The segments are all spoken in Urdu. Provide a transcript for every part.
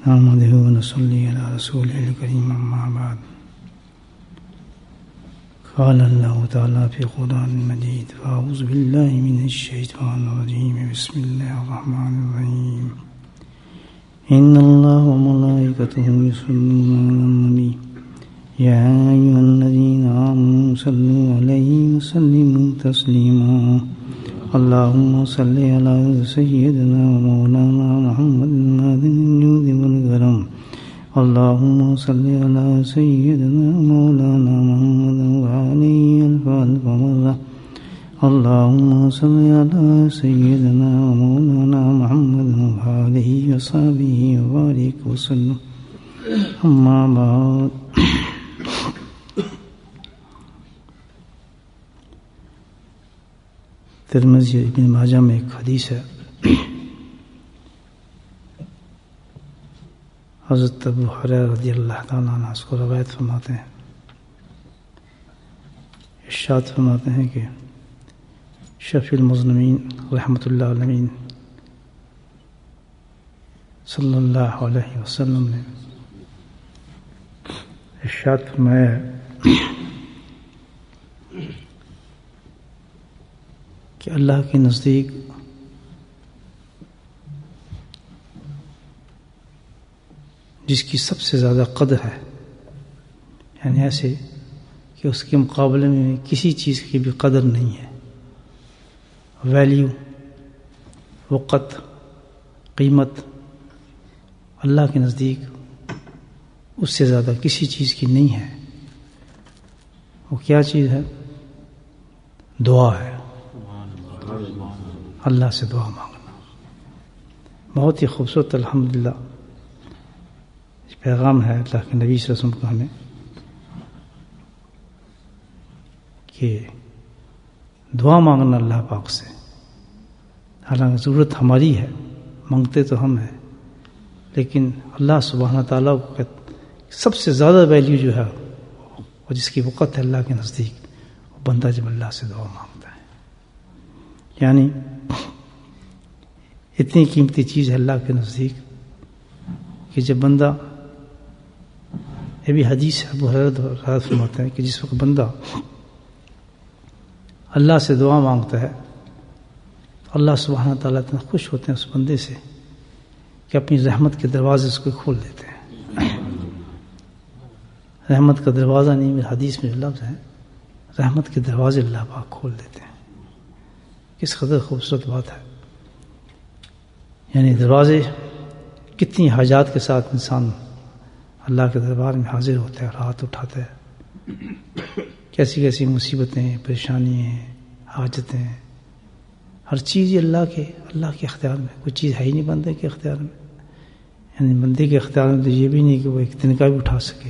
نحمده ونصلي على رسوله الكريم أما بعد قال الله تعالى في القرآن المجيد فأعوذ بالله من الشيطان الرجيم بسم الله الرحمن الرحيم إن الله وملائكته يصلون على النبي يا أيها الذين آمنوا صلوا عليه وسلموا تسليما اللهم صل على سيدنا ومولانا محمد النادم الجود والكرم اللهم صل على سيدنا مولانا محمد وعليه الف مرة اللهم صل على سيدنا ومولانا محمد وعليه وصحبه وبارك وسلم أما بعد ترمذی ابن ماجہ میں ایک حدیث ہے، حضرت ابو ہریرہ رضی اللہ تعالیٰ عنہ اس کو روایت فرماتے ہیں، ارشاد فرماتے ہیں کہ شفیع المذنبین رحمۃ اللہ علیہ صلی اللہ علیہ وسلم نے ارشاد فرمایا کہ اللہ کے نزدیک جس کی سب سے زیادہ قدر ہے، یعنی ایسے کہ اس کے مقابلے میں کسی چیز کی بھی قدر نہیں ہے، ویلیو، وقت، قیمت اللہ کے نزدیک اس سے زیادہ کسی چیز کی نہیں ہے، وہ کیا چیز ہے؟ دعا ہے، اللہ سے دعا مانگنا۔ بہت ہی خوبصورت الحمدللہ پیغام ہے اللہ کے نبی صلی اللہ علیہ وسلم کا ہمیں کہ دعا مانگنا اللہ پاک سے، حالانکہ ضرورت ہماری ہے، مانگتے تو ہم ہیں، لیکن اللہ سبحانہ تعالیٰ کو سب سے زیادہ ویلیو جو ہے وہ جس کی وقت ہے اللہ کے نزدیک، وہ بندہ جب اللہ سے دعا مانگتا ہے، یعنی اتنی قیمتی چیز ہے اللہ کے نزدیک کہ جب بندہ، یہ بھی حدیث ہے، ابو ہریرہ فرماتے ہیں کہ جس وقت بندہ اللہ سے دعا مانگتا ہے اللہ سبحانہ تعالیٰ اتنا خوش ہوتے ہیں اس بندے سے کہ اپنی رحمت کے دروازے اس کو کھول دیتے ہیں۔ رحمت کا دروازہ نہیں، میرے حدیث میں لفظ ہے، رحمت کے دروازے اللہ پاک کھول دیتے ہیں۔ کس قدر خوبصورت بات ہے، یعنی دروازے، کتنی حاجات کے ساتھ انسان اللہ کے دربار میں حاضر ہوتا ہے اور ہاتھ اٹھاتا ہے، کیسی کیسی مصیبتیں، پریشانیاں، حاجتیں، ہر چیز یہ اللہ کے اختیار میں، کوئی چیز ہے ہی نہیں بندے کے اختیار میں، یعنی بندے کے اختیار میں تو یہ بھی نہیں کہ وہ ایک تنکا بھی اٹھا سکے،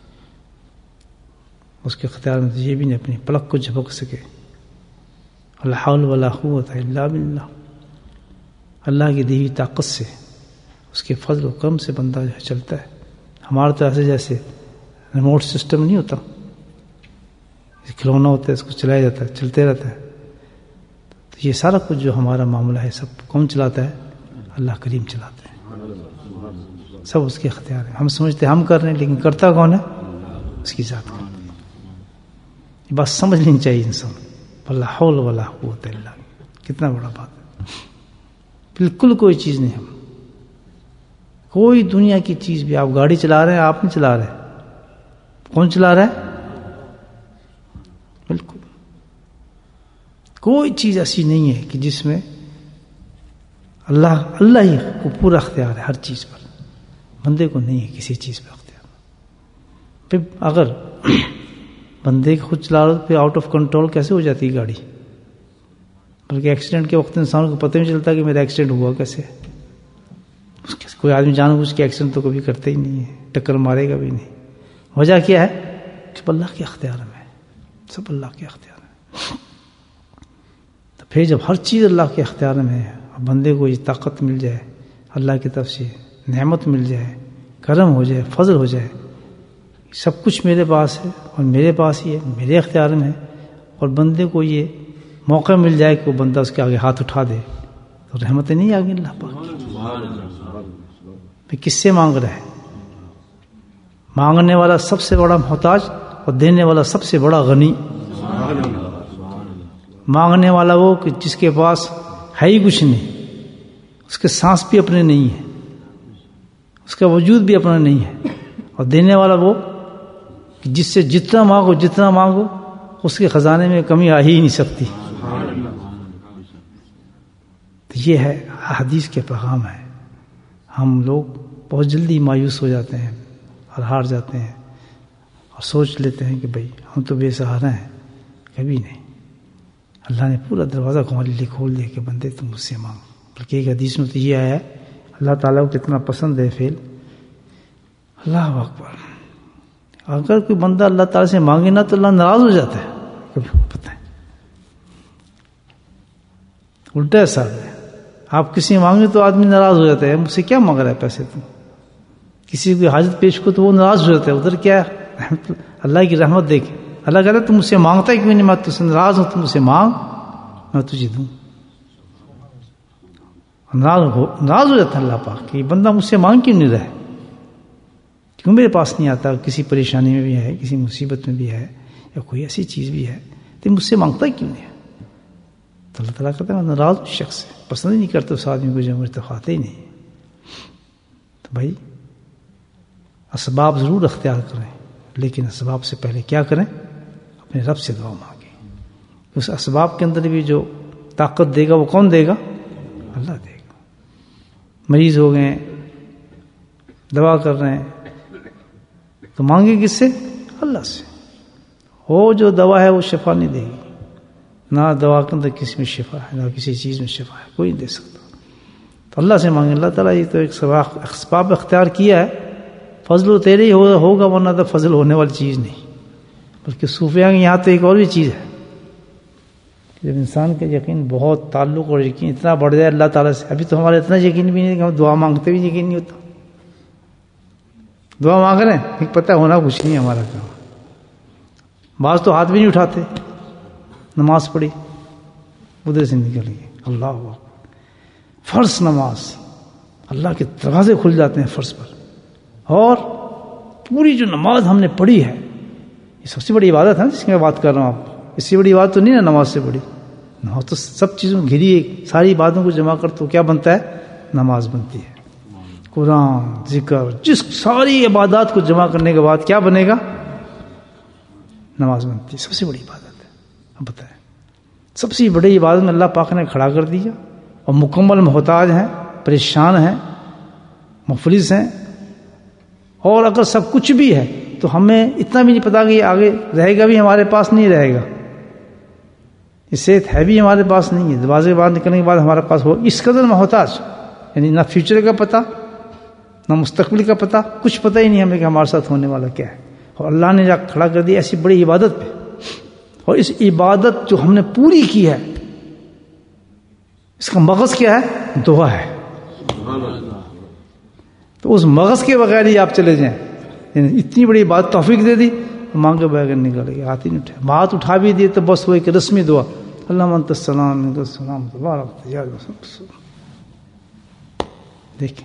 اس کے اختیار میں تو یہ بھی نہیں اپنی پلک کو جھپک سکے۔ لا حول ولا قوت الا باللہ، اللہ کی دی ہوئی طاقت سے، اس کے فضل و کرم سے بندہ جو ہے چلتا ہے۔ ہمارے تو ایسے جیسے ریموٹ سسٹم نہیں ہوتا، کھلونا ہوتا ہے، اس کو چلایا جاتا ہے، چلتے رہتا ہے، تو یہ سارا کچھ جو ہمارا معاملہ ہے سب کون چلاتا ہے؟ اللہ کریم چلاتے ہیں، سب اس کے اختیار ہے۔ ہم سمجھتے ہیں ہم کر رہے ہیں، لیکن کرتا کون ہے؟ اس کی ذات کرتی ہے۔ یہ بات سمجھ لینی چاہیے انسان، لا حول ولا قوت الا باللہ، کتنا بڑا بات ہے۔ بالکل کوئی چیز نہیں، ہم کوئی دنیا کی چیز بھی، آپ گاڑی چلا رہے ہیں، آپ نہیں چلا رہے، کون چلا رہا ہے؟ بالکل کوئی چیز ایسی نہیں ہے کہ جس میں اللہ ہی کو پورا اختیار ہے ہر چیز پر، بندے کو نہیں ہے کسی چیز پر اختیار۔ پھر اگر بندے خود چلا رہے پھر آؤٹ آف کنٹرول کیسے ہو جاتی ہے گاڑی؟ بلکہ ایکسیڈنٹ کے وقت انسان کو پتہ نہیں چلتا کہ میرا ایکسیڈنٹ ہوا کیسے۔ کوئی آدمی جان بوجھ کے ایکسیڈنٹ تو کبھی کرتے ہی نہیں ہے، ٹکر مارے گا بھی نہیں۔ وجہ کیا ہے؟ سب اللہ کے اختیار میں، سب اللہ کے اختیار میں۔ تو پھر جب ہر چیز اللہ کے اختیار میں ہے اور بندے کو یہ طاقت مل جائے، اللہ کی طرف سے نعمت مل جائے، کرم ہو جائے، فضل ہو جائے، سب کچھ میرے پاس ہے اور میرے پاس ہی ہے، میرے اختیار میں ہے، اور بندے کو یہ موقع مل جائے کہ وہ بندہ اس کے آگے ہاتھ اٹھا دے، تو رحمتیں نہیں آ گئی اللہ پاک کی۔ کس سے مانگ رہا ہے؟ مانگنے والا سب سے بڑا محتاج اور دینے والا سب سے بڑا غنی. مانگنے والا وہ کہ جس کے پاس ہے ہی کچھ نہیں، اس کے سانس بھی اپنے نہیں ہے، اس کا وجود بھی اپنا نہیں ہے. اور دینے والا وہ کہ جس سے جتنا مانگو اس کے خزانے میں کمی آ ہی نہیں سکتی. تو یہ ہے حدیث کے پیغام ہے. ہم لوگ بہت جلدی مایوس ہو جاتے ہیں اور ہار جاتے ہیں اور سوچ لیتے ہیں کہ بھئی ہم تو بے سہارا ہیں. کبھی نہیں. اللہ نے پورا دروازہ ہمارے لیے کھول دیا کہ بندے تم مجھ سے مانگ. بلکہ ایک حدیث میں تو یہ آیا ہے اللہ تعالیٰ کو کتنا پسند ہے فعل. اللہ اکبر. اگر کوئی بندہ اللہ تعالیٰ سے مانگے نا تو اللہ ناراض ہو جاتا ہے. کبھی پتہ ہے الٹا ایسا ہے. آپ کسی مانگے تو آدمی ناراض ہو جاتا ہے. مجھ سے کیا مانگ رہا ہے پیسے تم؟ کسی کو حاجت پیش کو تو وہ ناراض ہو جاتا ہے. ادھر کیا اللہ کی رحمت دیکھے. اللہ کہتا ہے تم مجھ سے مانگتا ہے کیوں نہیں؟ میں تجھ سے ناراض ہوں. تم مجھ سے مانگ میں تجھے دوں. ناراض ہو جاتا ہے اللہ پاک کہ بندہ مجھ سے مانگ کیوں نہیں رہا ہے، کیوں میرے پاس نہیں آتا؟ کسی پریشانی میں بھی ہے، کسی مصیبت میں بھی ہے، یا کوئی ایسی چیز بھی ہے تو مجھ سے مانگتا ہی کیوں نہیں ہے؟ تو اللہ تعالیٰ کہتا ہے میں ناراض شخص سے پسند ہی نہیں کرتا اس آدمی کو جو مجھ تک آتے ہی نہیں. تو بھائی اسباب ضرور اختیار کریں، لیکن اسباب سے پہلے کیا کریں؟ اپنے رب سے دعا مانگیں. اس اسباب کے اندر بھی جو طاقت دے گا وہ کون دے گا؟ اللہ دے گا. مریض ہو گئے، دوا کر رہے ہیں، تو مانگے کس سے؟ اللہ سے. وہ جو دوا ہے وہ شفا نہیں دے گی. نہ دوا کے اندر کسی میں شفا ہے، نہ کسی چیز میں شفا ہے، کوئی نہیں دے سکتا. تو اللہ سے مانگے. اللہ تعالیٰ یہ تو ایک اسباب اختیار کیا ہے. فضل و تیرے ہی ہوگا، ورنہ تو فضل ہونے والی چیز نہیں. بلکہ صوفیاء کے یہاں تو ایک اور بھی چیز ہے. جب انسان کا یقین بہت تعلق اور یقین اتنا بڑھ جائے اللہ تعالیٰ سے. ابھی تو ہمارا اتنا یقین بھی نہیں کہ ہم دعا مانگتے بھی یقین نہیں ہوتا. دعا مانگ رہے ہیں پتہ ہونا کچھ نہیں ہمارا کام. بعض تو ہاتھ بھی نہیں اٹھاتے. نماز پڑھی ادھر سے نکل گئی. اللہ اکبر. فرض نماز اللہ کے دروازے کھل جاتے ہیں فرض پر. اور پوری جو نماز ہم نے پڑھی ہے یہ سب سے بڑی عبادت ہے جس کی میں بات کر رہا ہوں. آپ اس سے بڑی عبادت تو نہیں نا نماز سے بڑی. نماز تو سب چیزوں گھری ہے. ساری عبادتوں کو جمع کر تو کیا بنتا ہے؟ نماز بنتی ہے. قرآن، ذکر، جس ساری عبادات کو جمع کرنے کے بعد کیا بنے گا؟ نماز بنتی ہے. سب سے بڑی عبادت ہے. اب بتائیں سب سے بڑی عبادت میں اللہ پاک نے کھڑا کر دیا اور مکمل محتاج ہیں، پریشان ہیں، مفلس ہیں. اور اگر سب کچھ بھی ہے تو ہمیں اتنا بھی نہیں پتا کہ یہ آگے رہے گا بھی ہمارے پاس نہیں رہے گا. یہ صحت ہے بھی ہمارے پاس نہیں ہے. دروازے کے باہر نکلنے کے بعد ہمارے پاس ہو. اس قدر محتاج، یعنی نہ فیوچر کا پتہ نہ مستقبل کا پتہ، کچھ پتہ ہی نہیں ہمیں کہ ہمارے ساتھ ہونے والا کیا ہے. اور اللہ نے جا کھڑا کر دیا ایسی بڑی عبادت پہ. اور اس عبادت جو ہم نے پوری کی ہے اس کا مغز کیا ہے؟ دعا ہے. تو اس مغز کے بغیر ہی آپ چلے جائیں. یعنی اتنی بڑی بات توفیق دے دی، مانگ کے بغیر نکل گئے. ہاتھ ہی نہیں اٹھا. بات اٹھا بھی دی تو بس وہ ایک رسمی دعا، اللہ انت السلام منک السلام تبارک یا رسول. دیکھیں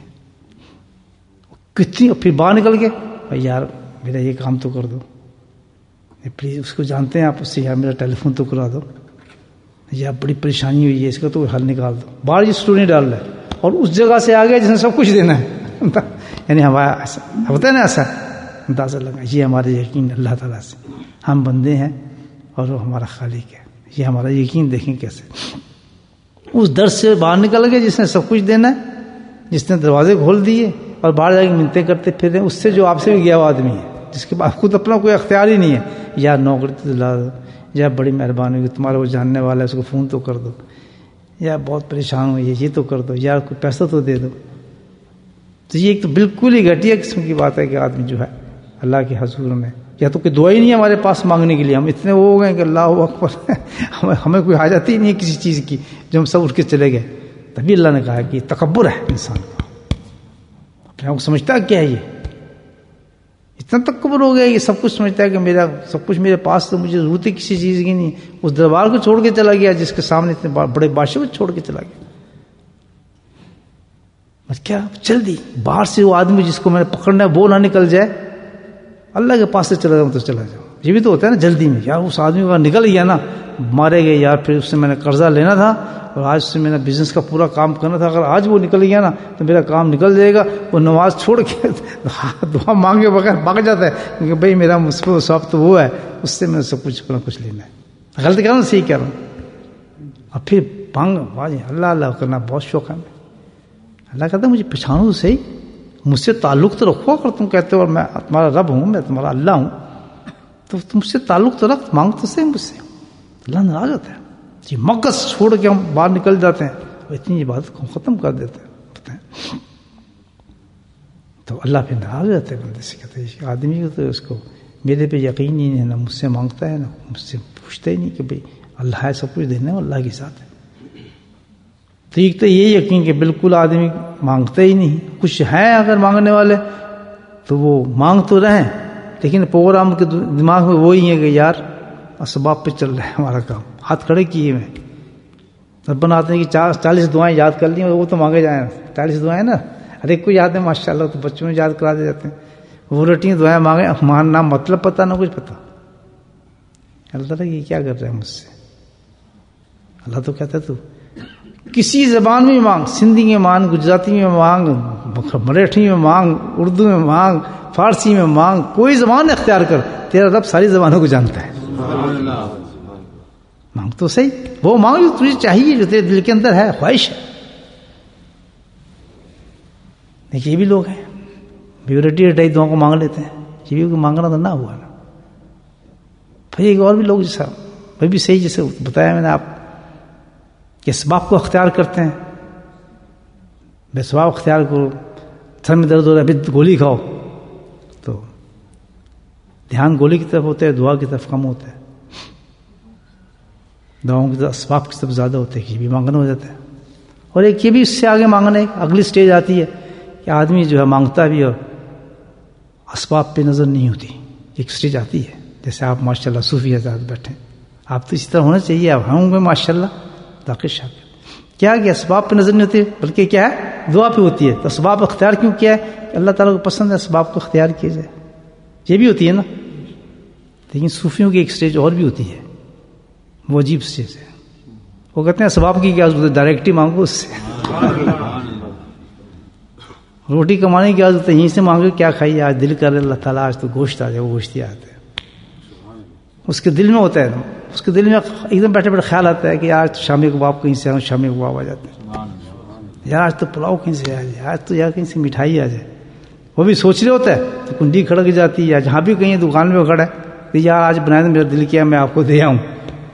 کتنی. پھر باہر نکل کے بھائی یار میرا یہ کام تو کر دو پلیز. اس کو جانتے ہیں آپ، اس سے یار میرا ٹیلی فون تو کرا دو، یا بڑی پریشانی ہوئی ہے اس کا تو حل نکال دو. باہر یہ اسٹوری ڈال رہا ہے اور اس جگہ سے آ گیا جس نے سب کچھ دینا ہے. یعنی ہمارا ایسا ہوتا ہے نا، ایسا اندازہ لگا یہ ہمارا یقین اللہ تعالیٰ سے. ہم بندے ہیں اور وہ ہمارا خالق ہے. یہ ہمارا یقین دیکھیں کیسے. اس در سے باہر نکل گئے جس نے سب کچھ دینا ہے، جس نے دروازے کھول دیے اور باہر جا کے منتیں کرتے پھر رہے. اس سے جو آپ سے بھی گیا ہوا آدمی ہے جس کے پاس خود اپنا کوئی اختیار ہی نہیں ہے. یا نوکری تو دلا دو، یا بڑی مہربانی ہوگی تمہارا وہ جاننے والا ہے اس کو فون تو کر دو، یا بہت پریشان ہوئی ہے یہ تو کر دو، یا کوئی پیسہ تو دے دو. تو یہ ایک تو بالکل ہی گھٹیا قسم کی بات ہے کہ آدمی جو ہے اللہ کے حضور میں، یا تو کوئی دعا ہی نہیں ہے ہمارے پاس مانگنے کے لیے. ہم اتنے وہ ہو گئے کہ اللہ اکبر ہمیں کوئی حاجت ہی نہیں ہے کسی چیز کی، جو ہم سب اٹھ کے چلے گئے. تبھی اللہ نے کہا کہ تکبر ہے انسان کا. اپنے آپ کو سمجھتا کیا ہے، یہ اتنا تکبر ہو گیا. یہ سب کچھ سمجھتا ہے کہ میرا سب کچھ میرے پاس، تو مجھے ضرورت ہی کسی چیز کی نہیں. اس دربار کو چھوڑ کے چلا گیا جس کے سامنے اتنے بڑے بادشاہ کو چھوڑ کے چلا گیا. کیا جلدی باہر سے وہ آدمی جس کو میں نے پکڑنا ہے وہ نہ نکل جائے، اللہ کے پاس سے چلا جاؤں تو چلا جاؤں. یہ بھی تو ہوتا ہے نا جلدی میں، یار اس آدمی کا نکل گیا نا، مارے گئے یار، پھر اس سے میں نے قرضہ لینا تھا اور آج سے میں نے بزنس کا پورا کام کرنا تھا، اگر آج وہ نکل گیا نا تو میرا کام نکل جائے گا. وہ نماز چھوڑ کے دعا مانگے بغیر بھاگ جاتا ہے، کیونکہ بھائی میرا مصیبت سب تو وہ ہے، اس سے میں نے سب کچھ اپنا کچھ لینا ہے. غلط کہہ رہا ہوں صحیح کہہ رہا ہوں. اور پھر اللہ اللہ کرنا بہت شوق ہے. اللہ کہتا ہے مجھے پہچانو تو صحیح، مجھ سے تعلق تو رکھو. اگر تم کہتے ہو اور میں تمہارا رب ہوں، میں تمہارا اللہ ہوں، تو تم سے تعلق تو رکھ، مانگ تو صحیح مجھ سے. اللہ ناراض ہوتا ہے. جی مقص چھوڑ کے ہم باہر نکل جاتے ہیں اور اتنی عبادت کو ختم کر دیتے ہیں، تو اللہ پھر ناراض ہو جاتا ہے بندے سے. کہتے ہیں آدمی کو تو اس کو میرے پہ یقین ہی نہیں ہے، نہ مجھ سے مانگتا ہے، نہ مجھ سے پوچھتا ہی نہیں کہ بھئی اللہ ہے سب کچھ دینے والا، اللہ کے ساتھ ہے. تو ایک تو یہ یقین کہ بالکل آدمی مانگتا ہی نہیں. کچھ ہیں اگر مانگنے والے تو وہ مانگ تو رہیں، لیکن پروگرام کے دماغ میں وہی ہے کہ یار اسباب پہ چل رہا ہے ہمارا کام. ہاتھ کھڑے کیے میں رب بناتے ہیں کہ 40 دعائیں یاد کر لی، وہ تو مانگے جائیں. 40 دعائیں نا ہر ایک کو یاد ہے ماشاء اللہ، تو بچوں میں یاد کرا دے جاتے ہیں. وہ رٹی دعائیں مانگے، نہ مطلب پتہ نہ کچھ پتہ. اللہ تعالیٰ یہ کیا کر رہا ہے مجھ سے؟ اللہ تو کہتا ہے تو کسی زبان میں مانگ، سندھی میں مانگ، گجراتی میں مانگ، مراٹھی میں مانگ، اردو میں مانگ، فارسی میں مانگ، کوئی زبان اختیار کر، تیرا رب ساری زبانوں کو جانتا ہے. مانگ تو صحیح، وہ مانگ جو تجھے چاہیے، جو تیرے دل کے اندر ہے، خواہش ہے. دیکھیے یہ بھی لوگ ہیں بیورٹی ہٹائی دعاؤں کو مانگ لیتے ہیں، یہ بھی مانگنا تو نہ ہوا نا. پھر ایک اور بھی لوگ جیسا وہ بھی صحیح، جیسے بتایا میں نے آپ کہ اسباب کو اختیار کرتے ہیں. بے اسباب اختیار کرو، سر میں درد ہو رہا ہے پھر گولی کھاؤ، تو دھیان گولی کی طرف ہوتا ہے، دعا کی طرف کم ہوتا ہے. دعاؤں کی طرف اسباب کی طرف زیادہ ہوتا ہے، یہ بھی مانگنا ہو جاتا ہے. اور ایک یہ بھی اس سے آگے مانگنا ہے، اگلی سٹیج آتی ہے کہ آدمی جو ہے مانگتا بھی اور اسباب پہ نظر نہیں ہوتی. ایک سٹیج آتی ہے، جیسے آپ ماشاء اللہ صوفی حضرات بیٹھے، آپ تو اسی طرح ہونا چاہیے. آپ ہوں گے ماشاء اللہ داخل شاکر. کیا کہ اسباب پہ نظر نہیں ہوتی، بلکہ کیا ہے دعا پہ ہوتی ہے. تو اسباب اختیار کیوں کیا ہے کہ اللہ تعالیٰ کو پسند ہے اسباب کو اختیار کیا جائے. یہ بھی ہوتی ہے نا. لیکن صوفیوں کی ایک سٹیج اور بھی ہوتی ہے، وہ عجیب سٹیج ہے. وہ کہتے ہیں اسباب کی کیا ضرورت ہے، ڈائریکٹ ہی مانگو اس سے. روٹی کمانے کی کیا ضرورت ہے، یہیں سے مانگو. کیا کھائیے آج، دل کر اللہ تعالیٰ آج تو گوشت آ جائے، وہ گوشت ہی آتا ہے. اس کے دل میں ہوتا ہے، اس کے دل میں ایک دم بیٹھے بیٹھے خیال آتا ہے کہ آج شامی کباب کہیں سے آؤں، شامی کباب آ جاتے ہیں. یار آج تو پلاؤ کہیں سے آ جائے، آج تو یار کہیں سے مٹھائی آ جائے. وہ بھی سوچ رہے ہوتا ہے تو کنڈی کھڑک جاتی ہے، یا جہاں بھی کہیں دکان میں کھڑا ہے کہ یار آج بنائے، میرا دل کیا میں آپ کو دے آؤں.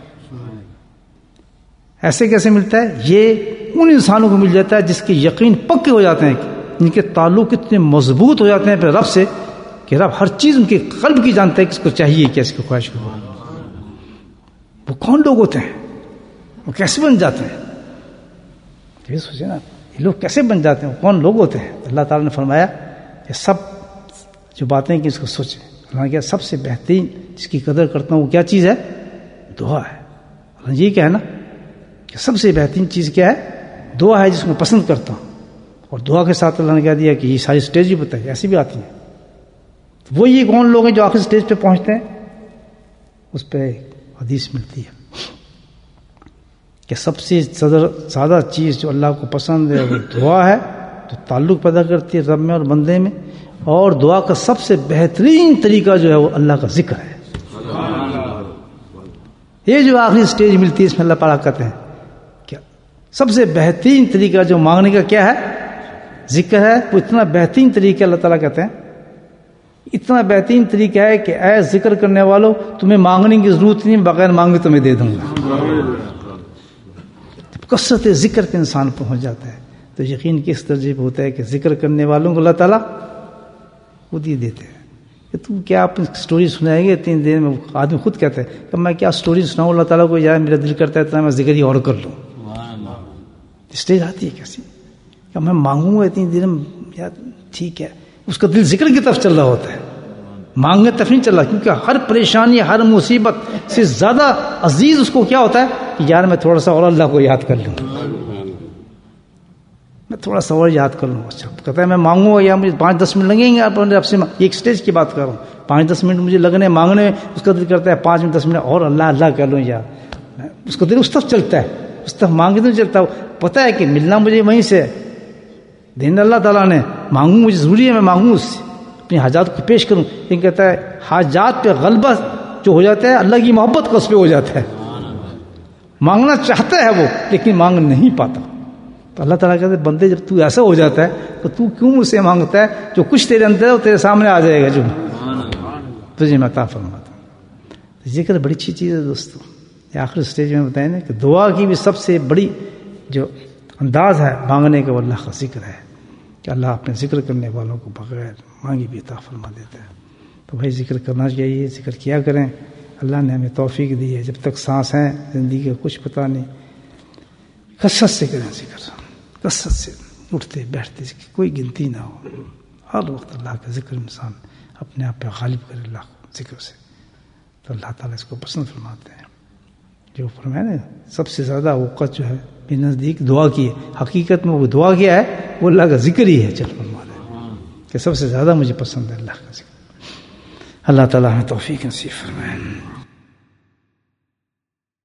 ایسے کیسے ملتا ہے؟ یہ ان انسانوں کو مل جاتا ہے جس کے یقین پکے ہو جاتے ہیں، ان کے تعلق اتنے مضبوط ہو جاتے ہیں پھر رب سے کہ رب ہر چیز ان کے قلب کی جانتا ہے کہ اس کو چاہیے کیا، اس کی خواہش کو. وہ کون لوگ ہوتے ہیں، وہ کیسے بن جاتے ہیں؟ یہ سوچے نا، یہ لوگ کیسے بن جاتے ہیں، کون لوگ ہوتے ہیں؟ اللہ تعالیٰ نے فرمایا کہ سب جو باتیں کہ اس کو سوچیں. اللہ نے کہا سب سے بہترین جس کی قدر کرتا ہوں وہ کیا چیز ہے؟ دعا ہے. اللہ نے یہ کہا نا کہ سب سے بہترین چیز کیا ہے؟ دعا ہے، جس کو پسند کرتا ہوں. اور دعا کے ساتھ اللہ نے کہہ دیا کہ یہ ساری سٹیج بھی بتائی ایسی بھی آتی ہیں. تو وہ یہ کون لوگ ہیں جو آخر سٹیج پہ پہنچتے ہیں؟ اس پہ حدیث ملتی ہے کہ سب سے زیادہ چیز جو اللہ کو پسند ہے وہ دعا ہے، جو تعلق پیدا کرتی ہے رب میں اور بندے میں. اور دعا کا سب سے بہترین طریقہ جو ہے وہ اللہ کا ذکر ہے. یہ جو آخری سٹیج ملتی ہے اس میں اللہ تعالیٰ کہتے ہیں کیا سب سے بہترین طریقہ جو مانگنے کا کیا ہے؟ ذکر ہے. وہ اتنا بہترین طریقہ اللہ تعالیٰ کہتے ہیں، اتنا بہترین طریقہ ہے کہ اے ذکر کرنے والوں تمہیں مانگنے کی ضرورت نہیں، بغیر مانگے تمہیں دے دوں گا. کثرت ذکر پہ انسان پہنچ جاتا ہے تو یقین کس درجے پہ ہوتا ہے کہ ذکر کرنے والوں کو اللہ تعالیٰ خود ہی دیتے ہیں. کہ تم کیا آپ سٹوری سنائیں گے 3 دن میں؟ آدمی خود کہتا ہے کہ میں کیا سٹوری سناؤں اللہ تعالیٰ کو، یار میرا دل کرتا ہے اتنا میں ذکر ہی اور کر لوں. اسٹیج آتی ہے کیسی کہ میں مانگوں گا 3 دن میں، یار ٹھیک ہے. اس کا دل ذکر کی طرف چل رہا ہوتا ہے، مانگنے طرف نہیں چل رہا. کیونکہ ہر پریشانی، ہر مصیبت سے زیادہ عزیز اس کو کیا ہوتا ہے کہ یار میں تھوڑا سا اور اللہ کو یاد کر لوں، میں تھوڑا سا اور یاد کر لوں. اچھا کہتا ہے میں مانگوں گا یا مجھے 5-10 منٹ لگیں گے آپ سے, ایک سٹیج کی بات کر رہا ہوں, 5-10 منٹ مجھے لگنے مانگنے میں, اس کا دل کرتا ہے 5-10 منٹ اور اللہ کر لوں یار, اس کا دل اس طرف چلتا ہے, اس طرف مانگنے نہیں چلتا. پتہ ہے کہ ملنا مجھے وہیں سے دین اللہ تعالیٰ نے, مانگوں مجھے ضروری ہے, میں مانگوں اس سے اپنی حاجات کو پیش کروں. لیکن کہتا ہے حاجات پہ غلبہ جو ہو جاتا ہے اللہ کی محبت کا اس پہ ہو جاتا ہے. مانگنا چاہتا ہے وہ لیکن مانگ نہیں پاتا. تو اللہ تعالیٰ کہتے ہیں بندے جب تو ایسا ہو جاتا ہے تو تو کیوں مجھ سے مانگتا ہے؟ جو کچھ تیرے اندر ہے وہ تیرے سامنے آ جائے گا, جو تجھے میں عطا فرماتا ہوں. ذکر بڑی اچھی چیز ہے دوستو. یہ آخری سٹیج میں بتائیں نا کہ دعا کی بھی سب سے بڑی جو انداز ہے مانگنے کا وہ اللہ کا ذکر ہے, کہ اللہ اپنے ذکر کرنے والوں کو بغیر مانگی بھی عطا فرما دیتا ہے. تو بھائی ذکر کرنا چاہیے, ذکر کیا کریں. اللہ نے ہمیں توفیق دی ہے, جب تک سانس ہے زندگی کا کچھ پتہ نہیں. کثرت سے کریں ذکر, کثرت سے اٹھتے بیٹھتے کوئی گنتی نہ ہو, ہر وقت اللہ کا ذکر انسان اپنے آپ پہ غالب کرے اللہ کو ذکر سے, تو اللہ تعالیٰ اس کو پسند فرماتے ہیں. جو فرمایا نا سب سے زیادہ اوقات جو ہے میرے نزدیک دعا کی ہے, حقیقت میں وہ دعا کیا ہے, وہ اللہ کا ذکر ہی ہے. چل فرما رہے کہ سب سے زیادہ مجھے پسند ہے اللہ کا ذکر. اللہ تعالیٰ ہمیں توفیق نصیب فرمائے.